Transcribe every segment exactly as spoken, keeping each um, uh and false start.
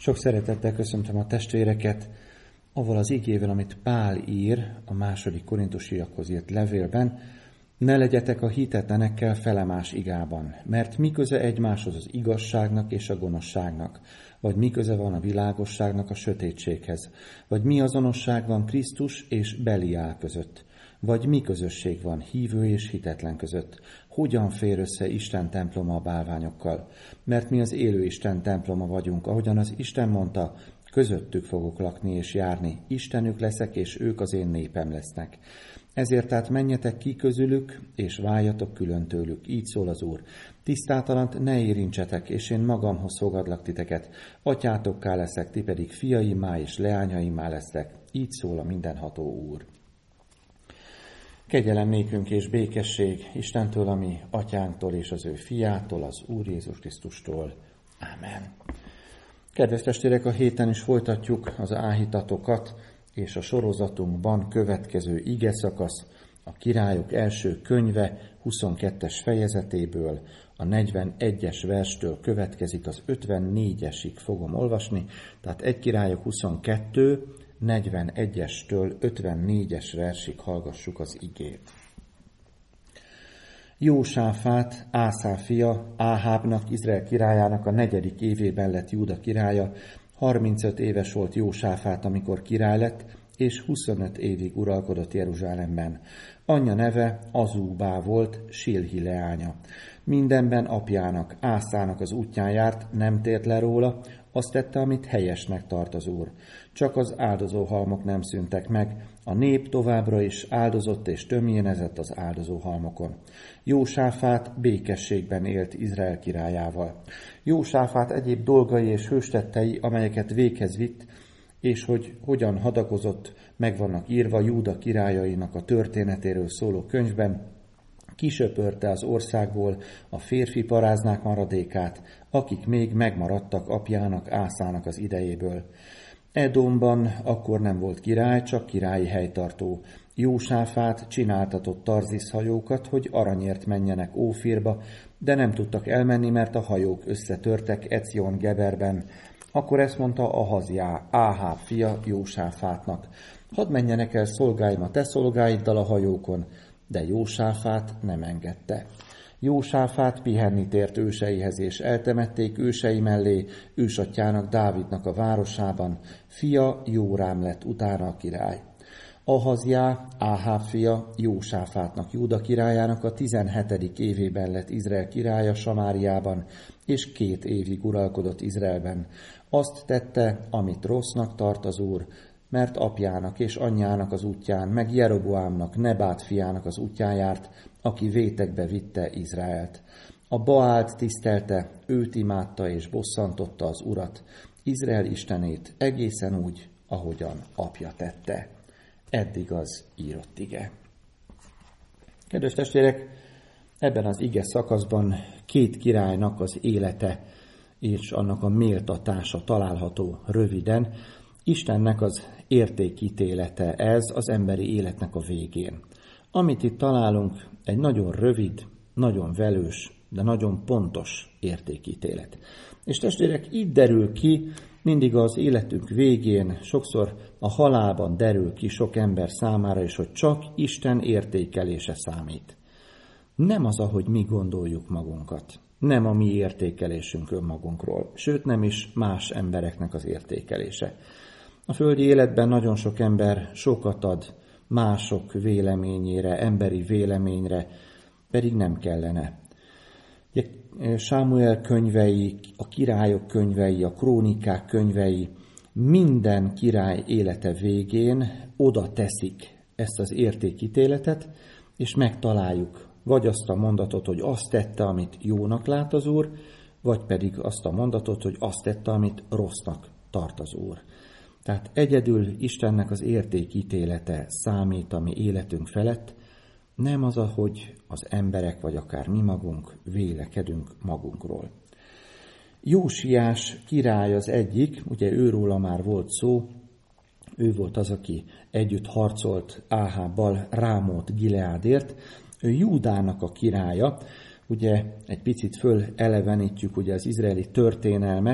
Sok szeretettel köszöntöm a testvéreket, avval az igével, amit Pál ír a második korintusiakhoz írt levélben: ne legyetek a hitetlenekkel felemás igában, mert mi köze egymáshoz az igazságnak és a gonoszságnak, vagy mi köze van a világosságnak a sötétséghez, vagy mi azonosság van Krisztus és Beliál között, vagy mi közösség van hívő és hitetlen között, hogyan fér össze Isten temploma a bálványokkal, mert mi az élő Isten temploma vagyunk, ahogyan az Isten mondta, közöttük fogok lakni és járni, Istenük leszek, és ők az én népem lesznek. Ezért tehát menjetek ki közülük, és váljatok külön tőlük. Így szól az Úr. Tisztátalant ne érintsetek, és én magamhoz fogadlak titeket. Atyátokká leszek, ti pedig fiaimmá és leányaimmá lesztek. Így szól a mindenható Úr. Kegyelem nékünk és békesség Istentől, a mi atyánktól és az ő fiától, az Úr Jézus Krisztustól. Ámen. Kedves testvérek, a héten is folytatjuk az áhítatokat, és a sorozatunkban következő igeszakasz a Királyok első könyve huszonkettes fejezetéből, a negyvenegyes verstől következik, az ötvennégyesig fogom olvasni, tehát egy Királyok huszonkettő, negyvenegyestől ötvennégyes versig hallgassuk az igét. Jósáfát, Ászár fia, Áhábnak, Izrael királyának a negyedik évében lett Júda királya. harmincöt éves volt Jósáfát, amikor király lett, és huszonöt évig uralkodott Jeruzsálemben. Anyja neve Azúbá volt, Silhi leánya. Mindenben apjának, Ászának az útján járt, nem tért le róla, azt tette, amit helyesnek tart az Úr. Csak az áldozóhalmok nem szűntek meg, a nép továbbra is áldozott és tömjénezett az áldozóhalmokon. Jósáfát békességben élt Izrael királyával. Jósáfát egyéb dolgai és hőstettei, amelyeket véghez vitt, és hogy hogyan hadakozott, meg vannak írva Júda királyainak a történetéről szóló könyvben, kisöpörte az országból a férfi paráznák maradékát, akik még megmaradtak apjának, Ászának az idejéből. Edomban akkor nem volt király, csak királyi helytartó. Jósáfát csináltatott Tarzis hajókat, hogy aranyért menjenek Ófirba, de nem tudtak elmenni, mert a hajók összetörtek Ecion Geberben. Akkor ezt mondta Ahazjá, Áháb fia Jósáfátnak: hadd menjenek el szolgáim a te szolgáiddal a hajókon, de Jósáfát nem engedte. Jósáfát pihenni tért őseihez, és eltemették ősei mellé ősatyjának, Dávidnak a városában. Fia Jórám lett utána a király. Ahazjá, Áháb fia, Jósáfátnak, Júda királyának a tizenhetedik évében lett Izrael királya Samáriában, és két évig uralkodott Izraelben. Azt tette, amit rossznak tart az Úr, mert apjának és anyjának az útján, meg Jeroboámnak, Nebát fiának az útján járt, aki vétekbe vitte Izraelt. A Baált tisztelte, őt imádta és bosszantotta az Urat, Izrael istenét, egészen úgy, ahogyan apja tette. Eddig az írott ige. Kedves testvérek, ebben az ige szakaszban két királynak az élete és annak a méltatása található röviden. Istennek az értékítélete ez az emberi életnek a végén. Amit itt találunk, egy nagyon rövid, nagyon velős, de nagyon pontos értékítélet. És testvérek, itt derül ki mindig az életünk végén, sokszor a halálban derül ki sok ember számára is, hogy csak Isten értékelése számít. Nem az, ahogy mi gondoljuk magunkat. Nem a mi értékelésünk önmagunkról, sőt nem is más embereknek az értékelése. A földi életben nagyon sok ember sokat ad mások véleményére, emberi véleményre, pedig nem kellene. Sámuel könyvei, a királyok könyvei, a krónikák könyvei minden király élete végén oda teszik ezt az értékítéletet, és megtaláljuk vagy azt a mondatot, hogy azt tette, amit jónak lát az Úr, vagy pedig azt a mondatot, hogy azt tette, amit rossznak tart az Úr. Tehát egyedül Istennek az értékítélete számít a mi életünk felett, nem az, ahogy az emberek, vagy akár mi magunk vélekedünk magunkról. Jósiás király az egyik, ugye őróla már volt szó, ő volt az, aki együtt harcolt Áhábbal Rámót Gileádért, ő Júdának a királya. Ugye egy picit fölelevenítjük ugye az izraeli történelmet,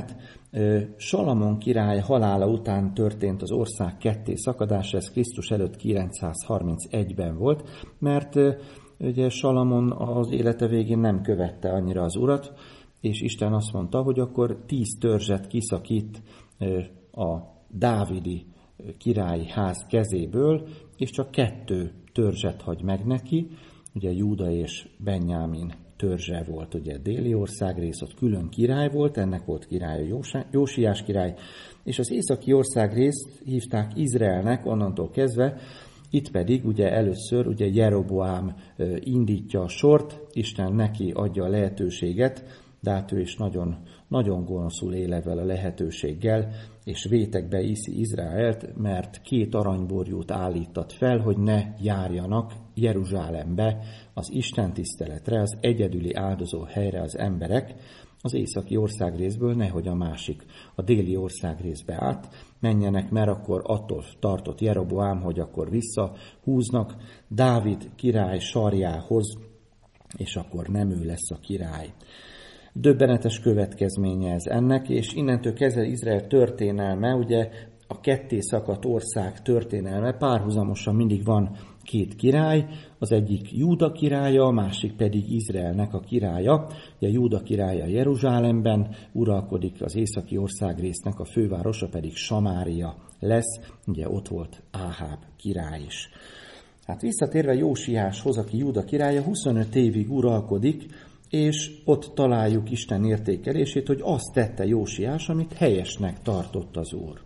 Salamon király halála után történt az ország ketté szakadása, ez Krisztus előtt kilencszázharmincegyben volt, mert ugye Salamon az élete végén nem követte annyira az urat, és Isten azt mondta, hogy akkor tíz törzset kiszakít a dávidi királyi ház kezéből, és csak kettő törzset hagy meg neki, ugye Júda és Benjámin törzse volt, ugye déli országrész, ott külön király volt, ennek volt királya Jósiás király, és az északi országrészt hívták Izraelnek onnantól kezdve, itt pedig ugye először ugye Jeroboám indítja a sort, Isten neki adja a lehetőséget, de hát ő is nagyon, nagyon gonoszul él ezzel a lehetőséggel, és vétekbe iszi Izraelt, mert két aranyborjút állított fel, hogy ne járjanak Jeruzsálembe az Isten tiszteletre, az egyedüli áldozó helyre az emberek, az északi országrészből, nehogy a másik, a déli országrészbe át menjenek, mert akkor attól tartott Jeroboám, hogy akkor visszahúznak Dávid király sarjához, és akkor nem ő lesz a király. Döbbenetes következménye ez ennek, és innentől kezdve Izrael történelme, ugye a ketté szakadt ország történelme, párhuzamosan mindig van két király, az egyik Júda királya, a másik pedig Izraelnek a királya. Ugye Júda királya Jeruzsálemben uralkodik, az északi országrésznek a fővárosa pedig Samária lesz, ugye ott volt Áháb király is. Hát visszatérve Jósiáshoz, aki Júda királya, huszonöt évig uralkodik, és ott találjuk Isten értékelését, hogy azt tette Jósiás, amit helyesnek tartott az Úr.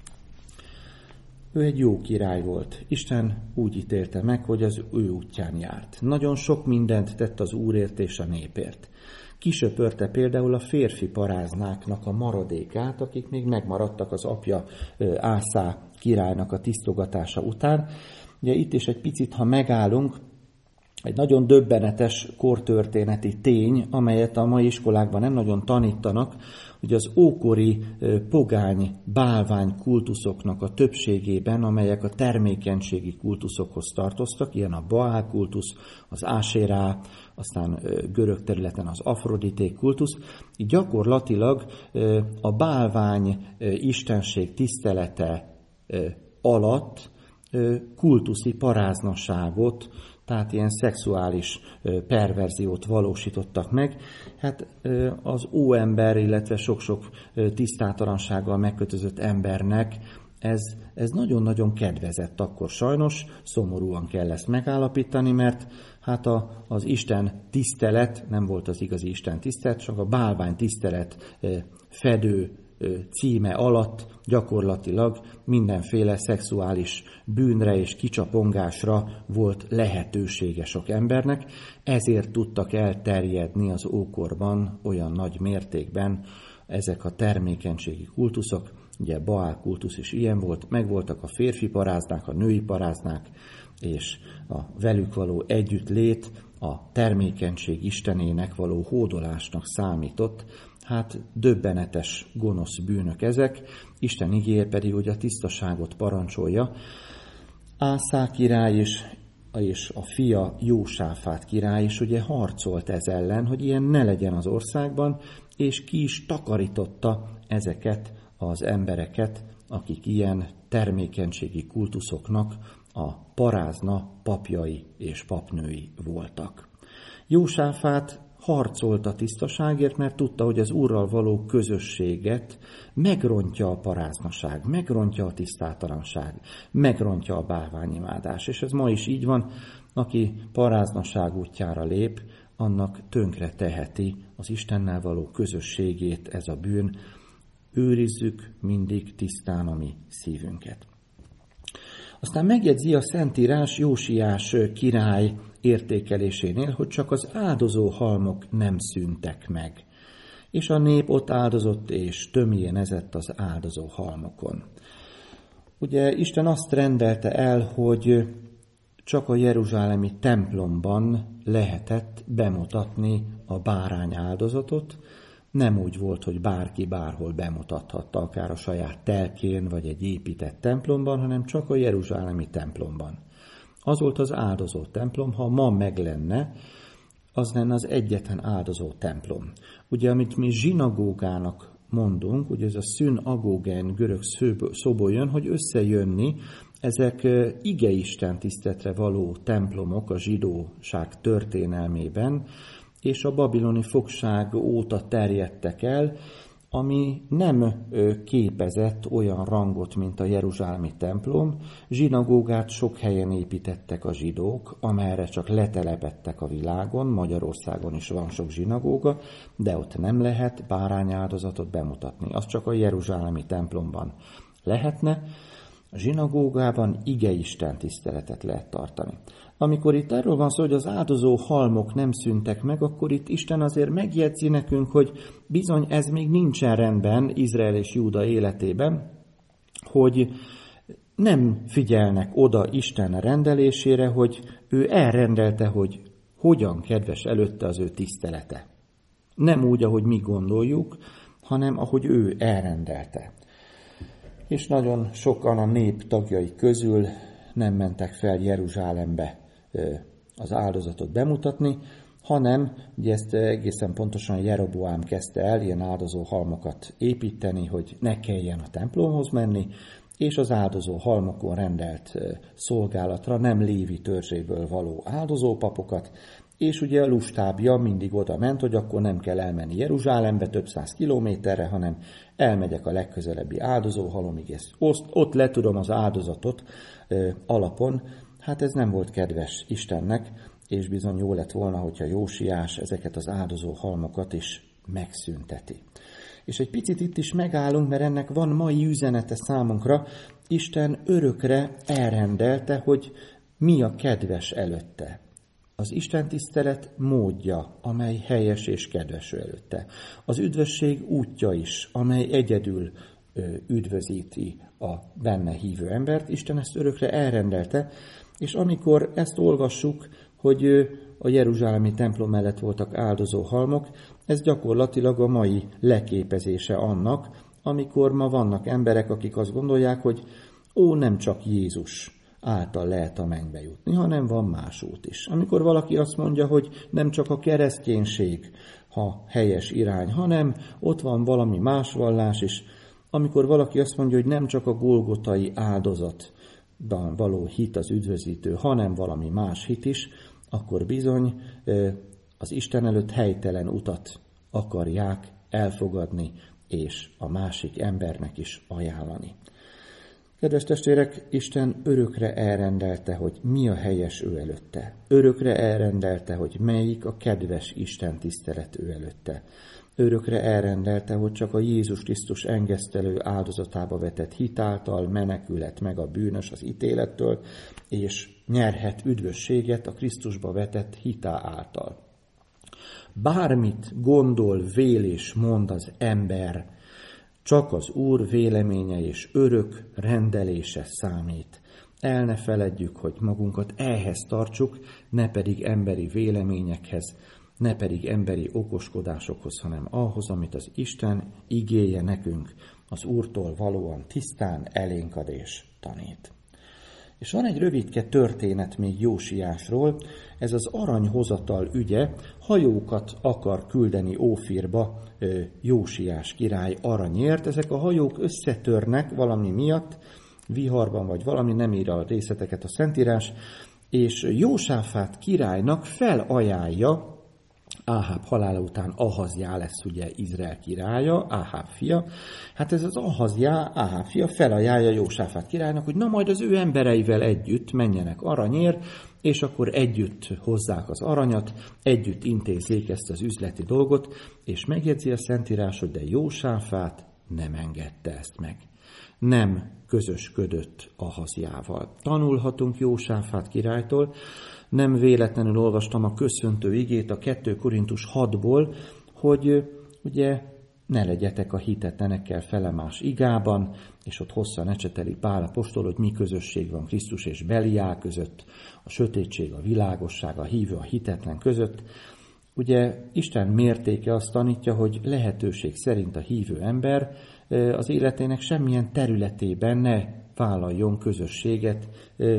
Ő egy jó király volt. Isten úgy ítélte meg, hogy az ő útján járt. Nagyon sok mindent tett az Úrért és a népért. Kisöpörte például a férfi paráznáknak a maradékát, akik még megmaradtak az apja Ászá királynak a tisztogatása után. Ugye itt is egy picit, ha megállunk, egy nagyon döbbenetes kortörténeti tény, amelyet a mai iskolákban nem nagyon tanítanak, hogy az ókori pogány bálvány kultuszoknak a többségében, amelyek a termékenységi kultuszokhoz tartoztak, ilyen a Baál kultusz, az Ásérá, aztán görög területen az Afrodité kultusz, így gyakorlatilag a bálvány istenség tisztelete alatt kultuszi paráznaságot, tehát ilyen szexuális perverziót valósítottak meg. Hát az óember, illetve sok-sok tisztátalansággal megkötözött embernek ez, ez nagyon-nagyon kedvezett akkor sajnos, szomorúan kell ezt megállapítani, mert hát a, az Isten tisztelet, nem volt az igazi Isten tisztelet, csak a bálvány tisztelet fedő címe alatt gyakorlatilag mindenféle szexuális bűnre és kicsapongásra volt lehetősége sok embernek, ezért tudtak elterjedni az ókorban olyan nagy mértékben ezek a termékenységi kultuszok, ugye Baál kultusz is ilyen volt, megvoltak a férfi paráznák, a női paráznák, és a velük való együttlét a termékenység istenének való hódolásnak számított. Hát döbbenetes, gonosz bűnök ezek, Isten igéje pedig, hogy a tisztaságot parancsolja. Ászá király is, és a fia Jósáfát király is ugye harcolt ez ellen, hogy ilyen ne legyen az országban, és ki is takarította ezeket az embereket, akik ilyen termékenységi kultuszoknak a parázna papjai és papnői voltak. Jósáfát harcolt a tisztaságért, mert tudta, hogy az Úrral való közösséget megrontja a paráznaság, megrontja a tisztátalanság, megrontja a bálványimádás. És ez ma is így van, aki paráznaság útjára lép, annak tönkre teheti az Istennel való közösségét ez a bűn. Őrizzük mindig tisztán a mi szívünket. Aztán megjegyzi a Szentírás Jósiás király értékelésénél, hogy csak az áldozó halmok nem szűntek meg. És a nép ott áldozott és tömjénezett az áldozó halmokon. Ugye Isten azt rendelte el, hogy csak a jeruzsálemi templomban lehetett bemutatni a bárány áldozatot. Nem úgy volt, hogy bárki bárhol bemutathatta, akár a saját telkén, vagy egy épített templomban, hanem csak a jeruzsálemi templomban. Az volt az áldozó templom, ha ma meg lenne, az lenne az egyetlen áldozó templom. Ugye, amit mi zsinagógának mondunk, ugye ez a szünagógen görög szóból jön, hogy összejönni, ezek igeisten tiszteletre való templomok a zsidóság történelmében, és a babiloni fogság óta terjedtek el, ami nem képezett olyan rangot, mint a jeruzsálemi templom. Zsinagógát sok helyen építettek a zsidók, amerre csak letelepedtek a világon, Magyarországon is van sok zsinagóga, de ott nem lehet bárányáldozatot bemutatni. Az csak a jeruzsálemi templomban lehetne. A zsinagógában igeisten tiszteletet lehet tartani. Amikor itt arról van szó, hogy az áldozó halmok nem szűntek meg, akkor itt Isten azért megjegyzi nekünk, hogy bizony ez még nincsen rendben Izrael és Júda életében, hogy nem figyelnek oda Isten rendelésére, hogy ő elrendelte, hogy hogyan kedves előtte az ő tisztelete. Nem úgy, ahogy mi gondoljuk, hanem ahogy ő elrendelte. És nagyon sokan a nép tagjai közül nem mentek fel Jeruzsálembe az áldozatot bemutatni, hanem ugye ezt egészen pontosan Jeroboám kezdte el ilyen áldozó halmokat építeni, hogy ne kelljen a templomhoz menni, és az áldozó halmokon rendelt szolgálatra nem Lévi törzséből való áldozópapokat, és ugye a lustábja mindig oda ment, hogy akkor nem kell elmenni Jeruzsálembe több száz kilométerre, hanem elmegyek a legközelebbi áldozóhalomig, és ott letudom az áldozatot alapon. Hát ez nem volt kedves Istennek, és bizony jó lett volna, hogyha Jósiás ezeket az áldozó halmokat is megszünteti. És egy picit itt is megállunk, mert ennek van mai üzenete számunkra. Isten örökre elrendelte, hogy mi a kedves előtte. Az Isten tisztelet módja, amely helyes és kedves előtte. Az üdvösség útja is, amely egyedül üdvözíti a benne hívő embert. Isten ezt örökre elrendelte, és amikor ezt olvassuk, hogy a jeruzsálemi templom mellett voltak áldozó halmok, ez gyakorlatilag a mai leképezése annak, amikor ma vannak emberek, akik azt gondolják, hogy ó, nem csak Jézus által lehet a mennybe jutni, hanem van más út is. Amikor valaki azt mondja, hogy nem csak a kereszténység a helyes irány, hanem ott van valami más vallás is. Amikor valaki azt mondja, hogy nem csak a golgotai áldozatban való hit az üdvözítő, hanem valami más hit is, akkor bizony az Isten előtt helytelen utat akarják elfogadni, és a másik embernek is ajánlani. Kedves testvérek, Isten örökre elrendelte, hogy mi a helyes ő előtte. Örökre elrendelte, hogy melyik a kedves Isten tisztelet ő előtte. Örökre elrendelte, hogy csak a Jézus Krisztus engesztelő áldozatába vetett hit által menekülhet meg a bűnös az ítélettől, és nyerhet üdvösséget a Krisztusba vetett hitá által. Bármit gondol, vél és mond az ember, csak az Úr véleménye és örök rendelése számít. El ne feledjük, hogy magunkat ehhez tartsuk, ne pedig emberi véleményekhez, ne pedig emberi okoskodásokhoz, hanem ahhoz, amit az Isten igéje nekünk, az Úrtól valóan tisztán elénk ad és tanít. És van egy rövidke történet még Jósiásról, ez az aranyhozatal ügye, hajókat akar küldeni Ófirba Jósiás király aranyért, ezek a hajók összetörnek valami miatt, viharban vagy valami, nem ír a részleteket a Szentírás, és Jósáfát királynak felajánlja, Áháb halála után Ahazjá lesz ugye Izrael királya, Áháb fia. Hát ez az Ahazjá, Áháb fia felajánlja Jósáfát királynak, hogy na majd az ő embereivel együtt menjenek aranyért, és akkor együtt hozzák az aranyat, együtt intézzék ezt az üzleti dolgot, és megjegyzi a Szentírás, hogy de Jósáfát nem engedte ezt meg. Nem közösködött Ahazjával. Tanulhatunk Jósáfát királytól. Nem véletlenül olvastam a köszöntő igét a kettő Korintus hatból, hogy ugye ne legyetek a hitetlenekkel felemás igában, és ott hosszan ecseteli Pál apostol, hogy mi közösség van Krisztus és Beliál között, a sötétség, a világosság, a hívő, a hitetlen között. Ugye Isten mértéke azt tanítja, hogy lehetőség szerint a hívő ember az életének semmilyen területében ne vállaljon közösséget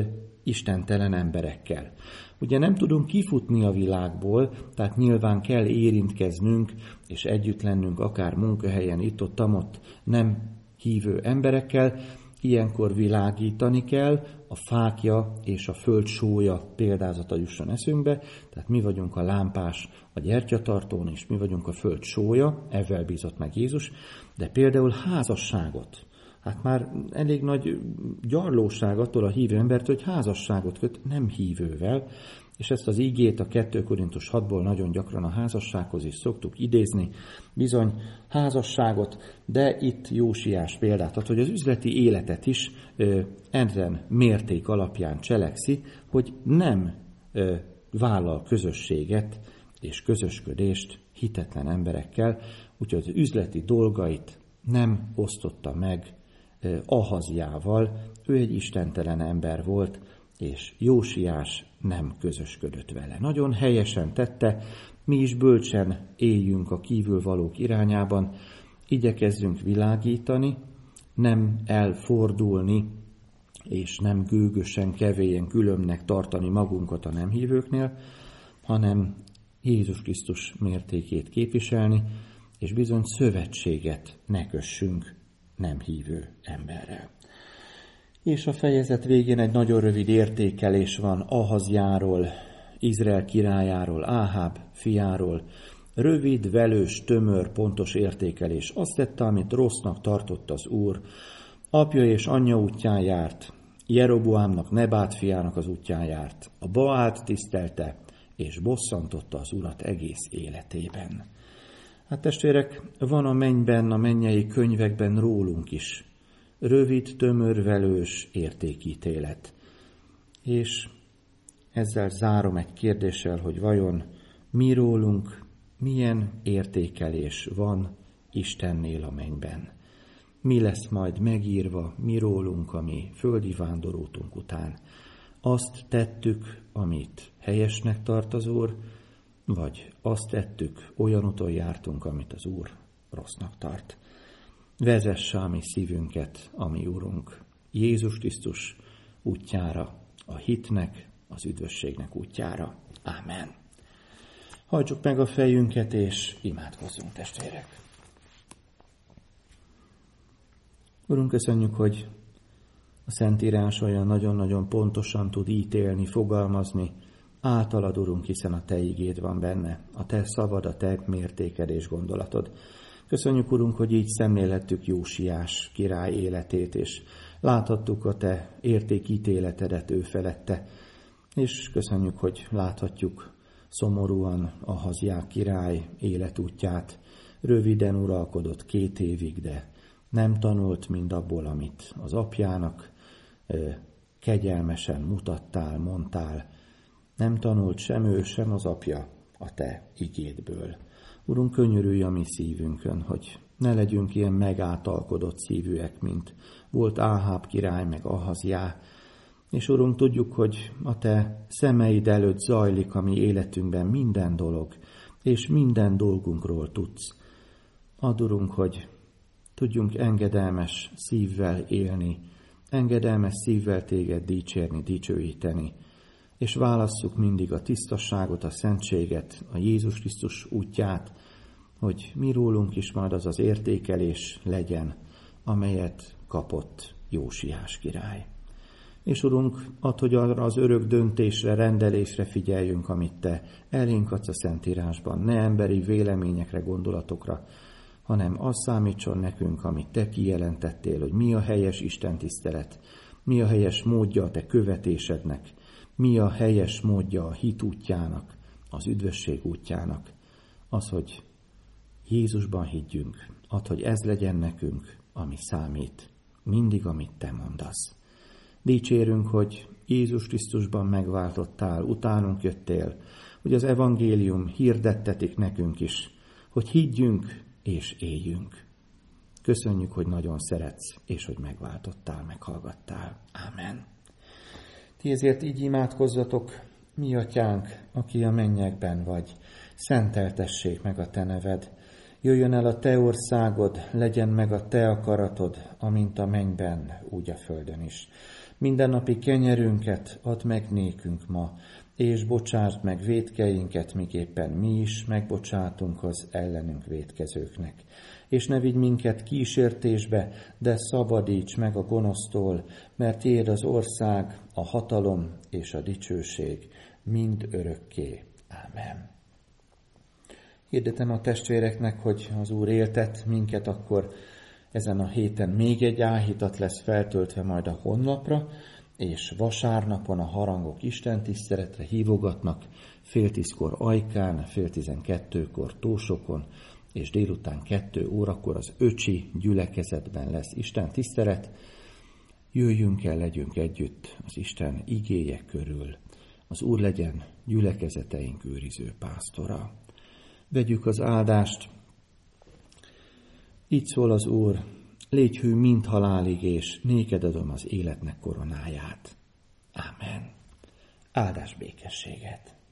istentelen emberekkel. Ugye nem tudunk kifutni a világból, tehát nyilván kell érintkeznünk, és együtt lennünk akár munkahelyen, itt-ott, amott nem hívő emberekkel. Ilyenkor világítani kell, a fákja és a föld sója példázata jusson eszünkbe, tehát mi vagyunk a lámpás a gyertyatartón, és mi vagyunk a föld sója, ezzel bízott meg Jézus, de például házasságot. Hát már elég nagy gyarlóság attól a hívő embert, hogy házasságot köt nem hívővel, és ezt az ígét a kettő Korintus hatból nagyon gyakran a házassághoz is szoktuk idézni, bizony házasságot, de itt Jósiás példát ad, hogy az üzleti életet is ö, ezen mérték alapján cselekszi, hogy nem ö, vállal közösséget és közösködést hitetlen emberekkel, úgyhogy az üzleti dolgait nem osztotta meg ö, Ahaziával, ő egy istentelen ember volt, és Jósiás nem közösködött vele. Nagyon helyesen tette, mi is bölcsen éljünk a kívülvalók irányában, igyekezzünk világítani, nem elfordulni, és nem gőgösen, kevélyen különbnek tartani magunkat a nem hívőknél, hanem Jézus Krisztus mértékét képviselni, és bizony szövetséget ne kössünk nem hívő emberrel. És a fejezet végén egy nagyon rövid értékelés van Ahazjáról, Izrael királyáról, Áháb fiáról. Rövid, velős, tömör, pontos értékelés. Azt tette, amit rossznak tartott az Úr. Apja és anyja útján járt, Jeroboámnak, Nebát fiának az útján járt. A Baált tisztelte, és bosszantotta az Urat egész életében. Hát testvérek, van a mennyben, a mennyei könyvekben rólunk is rövid, tömör, velős értékítélet. És ezzel zárom egy kérdéssel, hogy vajon mi rólunk, milyen értékelés van Istennél a mennyben. Mi lesz majd megírva mi rólunk a mi földi vándorútunk után. Azt tettük, amit helyesnek tart az Úr, vagy azt tettük, olyan úton jártunk, amit az Úr rossznak tart. Vezesse a mi szívünket, a mi Úrunk, Jézus Krisztus útjára, a hitnek, az üdvösségnek útjára. Ámen. Hajtsuk meg a fejünket, és imádkozzunk, testvérek. Urunk, köszönjük, hogy a Szentírás olyan nagyon-nagyon pontosan tud ítélni, fogalmazni. Általad, Urunk, hiszen a Te igéd van benne, a Te szavad, a Te mértéked és gondolatod. Köszönjük, Urunk, hogy így szemlélhettük Jósiás király életét, és láthattuk a Te értékítéletedet ő felette, és köszönjük, hogy láthatjuk szomorúan Ahazjá király életútját. Röviden uralkodott két évig, de nem tanult mind abból, amit az apjának kegyelmesen mutattál, mondtál. Nem tanult sem ő, sem az apja a Te igédből. Urunk, könyörülj a mi szívünkön, hogy ne legyünk ilyen megáltalkodott szívűek, mint volt Áháb király, meg Ahazjá. És Urunk, tudjuk, hogy a Te szemeid előtt zajlik a mi életünkben minden dolog, és minden dolgunkról tudsz. Add, Urunk, hogy tudjunk engedelmes szívvel élni, engedelmes szívvel Téged dicsérni, dicsőíteni, és válasszuk mindig a tisztasságot, a szentséget, a Jézus Krisztus útját, hogy mi rólunk is majd az az értékelés legyen, amelyet kapott Jósiás király. És Urunk, add, hogy arra az örök döntésre, rendelésre figyeljünk, amit Te elénk adsz a Szentírásban, ne emberi véleményekre, gondolatokra, hanem az számítson nekünk, amit Te kijelentettél, hogy mi a helyes istentisztelet, mi a helyes módja a Te követésednek, mi a helyes módja a hit útjának, az üdvösség útjának. Az, hogy Jézusban higgyünk, add, hogy ez legyen nekünk, ami számít, mindig, amit Te mondasz. Dicsérünk, hogy Jézus Krisztusban megváltottál, utánunk jöttél, hogy az evangélium hirdettetik nekünk is, hogy higgyünk és éljünk. Köszönjük, hogy nagyon szeretsz, és hogy megváltottál, meghallgattál. Ámen. Ti ezért így imádkozzatok, mi atyánk, aki a mennyekben vagy, szenteltessék meg a Te neved. Jöjjön el a Te országod, legyen meg a Te akaratod, amint a mennyben, úgy a földön is. Mindennapi kenyerünket add meg nékünk ma, és bocsásd meg vétkeinket, miképpen mi is megbocsátunk az ellenünk vétkezőknek. És ne vigy minket kísértésbe, de szabadíts meg a gonosztól, mert tiéd az ország, a hatalom és a dicsőség mind örökké. Ámen. Hirdetem a testvéreknek, hogy az Úr éltet minket, akkor ezen a héten még egy áhítat lesz feltöltve majd a honlapra, és vasárnapon a harangok istentiszteletre hívogatnak, fél tízkor Ajkán, fél tizenkettőkor Tósokon, és délután kettő órakor az öcsi gyülekezetben lesz istentisztelet. Jöjjünk el, legyünk együtt az Isten igéje körül. Az Úr legyen gyülekezeteink őriző pásztora. Vegyük az áldást. Így szól az Úr: légy hű mind halálig, és néked adom az életnek koronáját. Ámen. Áldás békességet.